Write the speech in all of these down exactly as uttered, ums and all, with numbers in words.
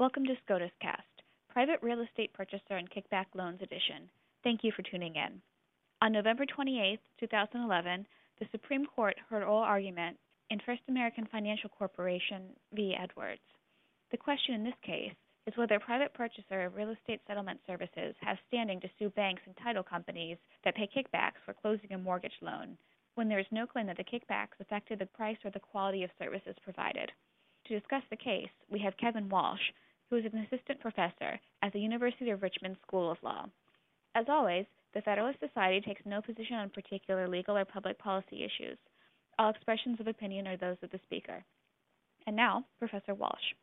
Welcome to SCOTUS Cast, Private Real Estate Purchaser and Kickback Loans Edition. Thank you for tuning in. On November twenty-eighth, twenty eleven, the Supreme Court heard oral argument in First American Financial Corporation v. Edwards. The question in this case is whether a private purchaser of real estate settlement services has standing to sue banks and title companies that pay kickbacks for closing a mortgage loan when there is no claim that the kickbacks affected the price or the quality of services provided. To discuss the case, we have Kevin Walsh, who is an assistant professor at the University of Richmond School of Law. As always, the Federalist Society takes no position on particular legal or public policy issues. All expressions of opinion are those of the speaker. And now, Professor Walsh.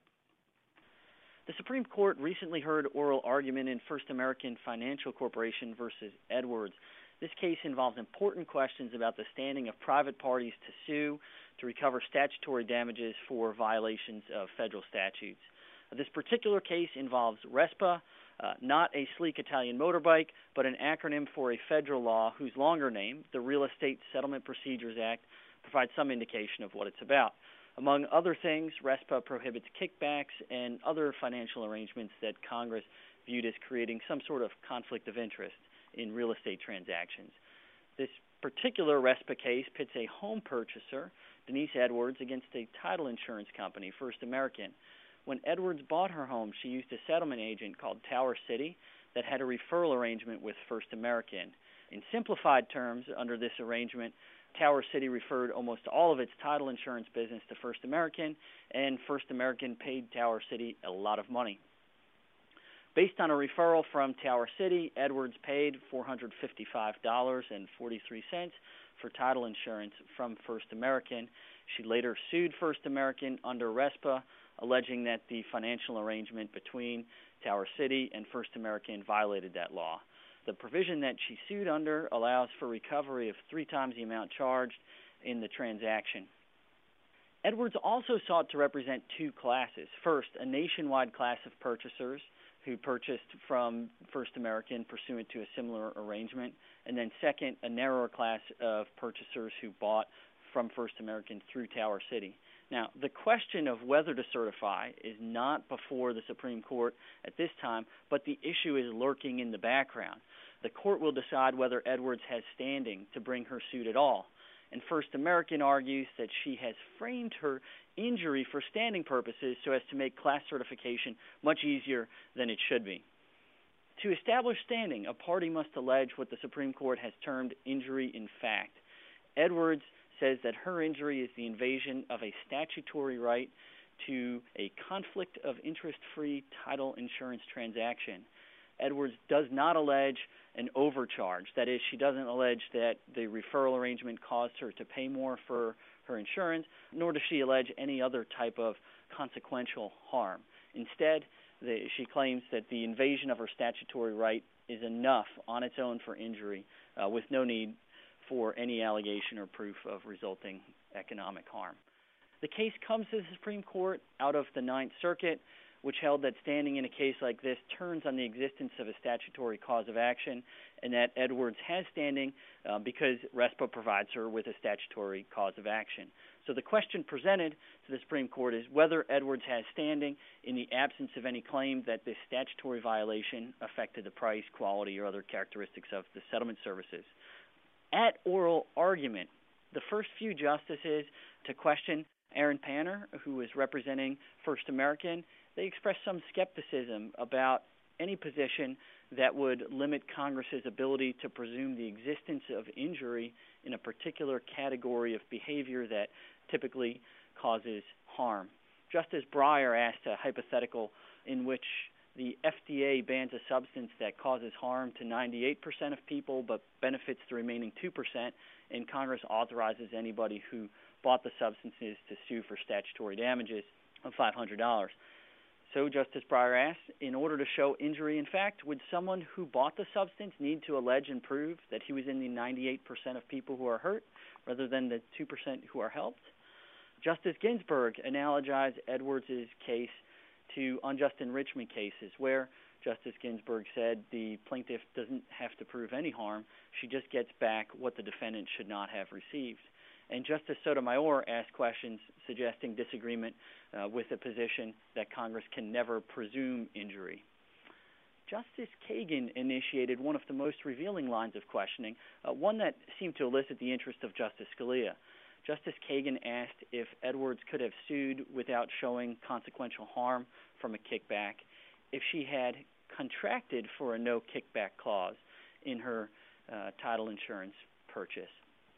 The Supreme Court recently heard oral argument in First American Financial Corporation versus Edwards. This case involves important questions about the standing of private parties to sue to recover statutory damages for violations of federal statutes. This particular case involves RESPA, uh, not a sleek Italian motorbike, but an acronym for a federal law whose longer name, the Real Estate Settlement Procedures Act, provides some indication of what it's about. Among other things, RESPA prohibits kickbacks and other financial arrangements that Congress viewed as creating some sort of conflict of interest in real estate transactions. This particular RESPA case pits a home purchaser, Denise Edwards, against a title insurance company, First American. When Edwards bought her home, she used a settlement agent called Tower City that had a referral arrangement with First American. In simplified terms, under this arrangement, Tower City referred almost all of its title insurance business to First American, and First American paid Tower City a lot of money. Based on a referral from Tower City, Edwards paid four hundred fifty-five dollars and forty-three cents for title insurance from First American. She later sued First American under RESPA, alleging that the financial arrangement between Tower City and First American violated that law. The provision that she sued under allows for recovery of three times the amount charged in the transaction. Edwards also sought to represent two classes. First, a nationwide class of purchasers who purchased from First American pursuant to a similar arrangement, and then second, a narrower class of purchasers who bought from First American through Tower City. Now, the question of whether to certify is not before the Supreme Court at this time, but the issue is lurking in the background. The court will decide whether Edwards has standing to bring her suit at all. And First American argues that she has framed her injury for standing purposes so as to make class certification much easier than it should be. To establish standing, a party must allege what the Supreme Court has termed injury in fact. Edwards says that her injury is the invasion of a statutory right to a conflict of interest-free title insurance transaction. Edwards does not allege an overcharge. That is, she doesn't allege that the referral arrangement caused her to pay more for her insurance, nor does she allege any other type of consequential harm. Instead, the, she claims that the invasion of her statutory right is enough on its own for injury, uh, with no need for any allegation or proof of resulting economic harm. The case comes to the Supreme Court out of the Ninth Circuit, which held that standing in a case like this turns on the existence of a statutory cause of action, and that Edwards has standing uh, because RESPA provides her with a statutory cause of action. So the question presented to the Supreme Court is whether Edwards has standing in the absence of any claim that this statutory violation affected the price, quality, or other characteristics of the settlement services. At oral argument, the first few justices to question Aaron Panner, who was representing First American, they expressed some skepticism about any position that would limit Congress's ability to presume the existence of injury in a particular category of behavior that typically causes harm. Justice Breyer asked a hypothetical in which the F D A bans a substance that causes harm to ninety-eight percent of people but benefits the remaining two percent, and Congress authorizes anybody who bought the substances to sue for statutory damages of five hundred dollars. So Justice Breyer asked, in order to show injury in fact, would someone who bought the substance need to allege and prove that he was in the ninety-eight percent of people who are hurt rather than the two percent who are helped? Justice Ginsburg analogized Edwards' case to unjust enrichment cases where Justice Ginsburg said the plaintiff doesn't have to prove any harm. She just gets back what the defendant should not have received. and Justice Sotomayor asked questions suggesting disagreement uh, with the position that Congress can never presume injury. Justice Kagan initiated one of the most revealing lines of questioning, uh, one that seemed to elicit the interest of Justice Scalia. Justice Kagan asked if Edwards could have sued without showing consequential harm from a kickback if she had contracted for a no kickback clause in her uh, title insurance purchase.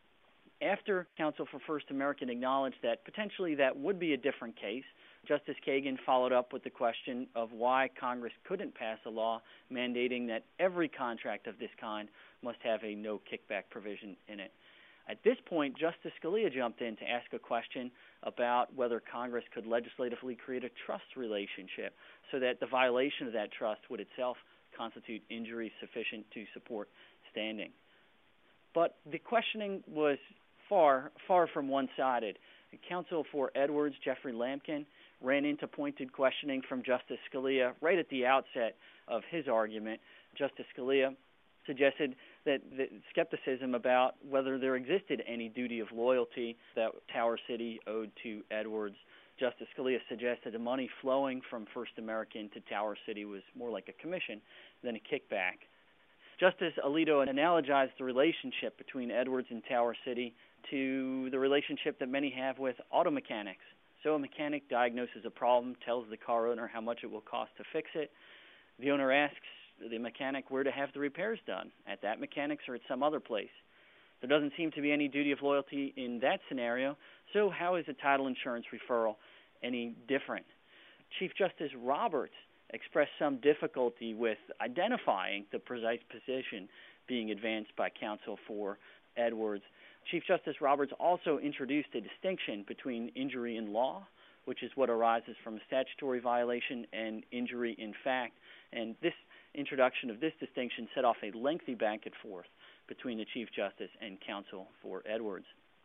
After counsel for First American acknowledged that potentially that would be a different case, Justice Kagan followed up with the question of why Congress couldn't pass a law mandating that every contract of this kind must have a no kickback provision in it. At this point, Justice Scalia jumped in to ask a question about whether Congress could legislatively create a trust relationship so that the violation of that trust would itself constitute injury sufficient to support standing. But the questioning was far, far from one-sided. Counsel for Edwards, Jeffrey Lampkin, ran into pointed questioning from Justice Scalia right at the outset of his argument. Justice Scalia suggested that the skepticism about whether there existed any duty of loyalty that Tower City owed to Edwards. Justice Scalia suggested the money flowing from First American to Tower City was more like a commission than a kickback. Justice Alito analogized the relationship between Edwards and Tower City to the relationship that many have with auto mechanics. So a mechanic diagnoses a problem, tells the car owner how much it will cost to fix it. The owner asks the mechanic where to have the repairs done, at that mechanic's or at some other place. There doesn't seem to be any duty of loyalty in that scenario, so how is a title insurance referral any different? Chief Justice Roberts expressed some difficulty with identifying the precise position being advanced by counsel for Edwards. Chief Justice Roberts also introduced a distinction between injury in law, which is what arises from a statutory violation, and injury in fact. And this introduction of this distinction set off a lengthy back and forth between the Chief Justice and counsel for Edwards.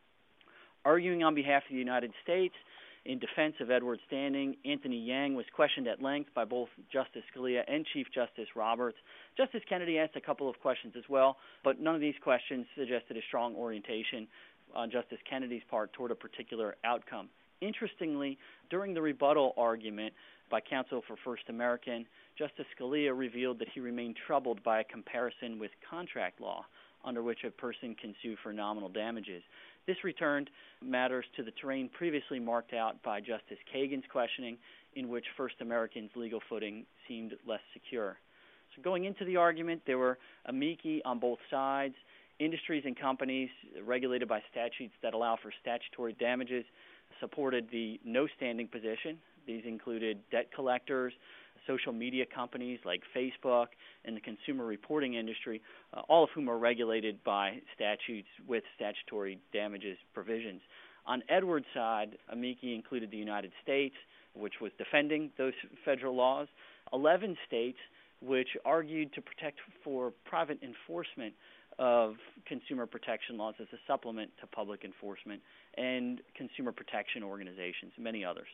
Arguing on behalf of the United States in defense of Edwards' standing, Anthony Yang was questioned at length by both Justice Scalia and Chief Justice Roberts. Justice Kennedy asked a couple of questions as well, but none of these questions suggested a strong orientation on Justice Kennedy's part toward a particular outcome. Interestingly, during the rebuttal argument by counsel for First American, Justice Scalia revealed that he remained troubled by a comparison with contract law, under which a person can sue for nominal damages. This returned matters to the terrain previously marked out by Justice Kagan's questioning, in which First American's legal footing seemed less secure. So going into the argument, there were amici on both sides. Industries and companies regulated by statutes that allow for statutory damages supported the no-standing position. These included debt collectors, social media companies like Facebook, and the consumer reporting industry, uh, all of whom are regulated by statutes with statutory damages provisions. On Edwards' side, amici included the United States, which was defending those federal laws, eleven states which argued to protect for private enforcement of consumer protection laws as a supplement to public enforcement, and consumer protection organizations, many others.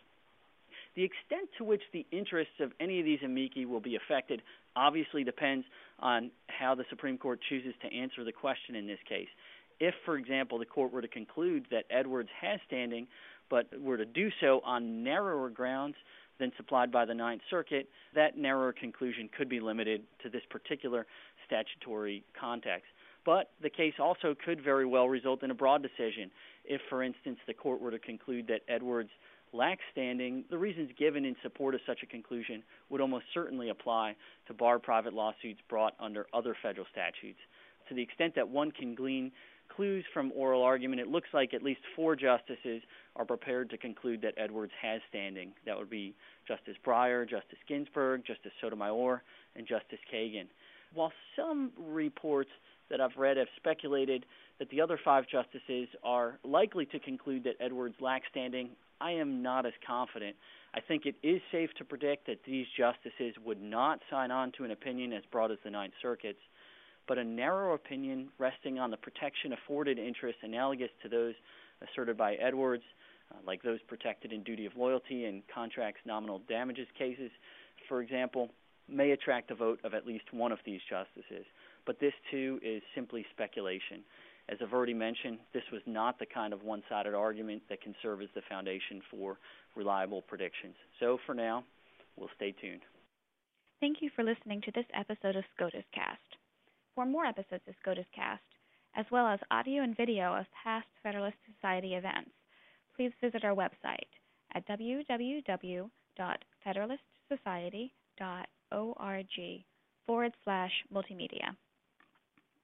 The extent to which the interests of any of these amici will be affected obviously depends on how the Supreme Court chooses to answer the question in this case. If, for example, the court were to conclude that Edwards has standing, but were to do so on narrower grounds than supplied by the Ninth Circuit, that narrower conclusion could be limited to this particular statutory context. But the case also could very well result in a broad decision. If, for instance, the court were to conclude that Edwards lacks standing, the reasons given in support of such a conclusion would almost certainly apply to bar private lawsuits brought under other federal statutes. To the extent that one can glean clues from oral argument, it looks like at least four justices are prepared to conclude that Edwards has standing. That would be Justice Breyer, Justice Ginsburg, Justice Sotomayor, and Justice Kagan. While some reports that I've read have speculated that the other five justices are likely to conclude that Edwards lacks standing, I am not as confident. I think it is safe to predict that these justices would not sign on to an opinion as broad as the Ninth Circuit's, but a narrow opinion resting on the protection afforded interests analogous to those asserted by Edwards, uh, like those protected in duty of loyalty and contracts nominal damages cases, for example, may attract the vote of at least one of these justices. But this, too, is simply speculation. As I've already mentioned, this was not the kind of one-sided argument that can serve as the foundation for reliable predictions. So for now, we'll stay tuned. Thank you for listening to this episode of SCOTUS Cast. For more episodes of SCOTUS Cast, as well as audio and video of past Federalist Society events, please visit our website at w w w dot federalist society dot org forward slash multimedia.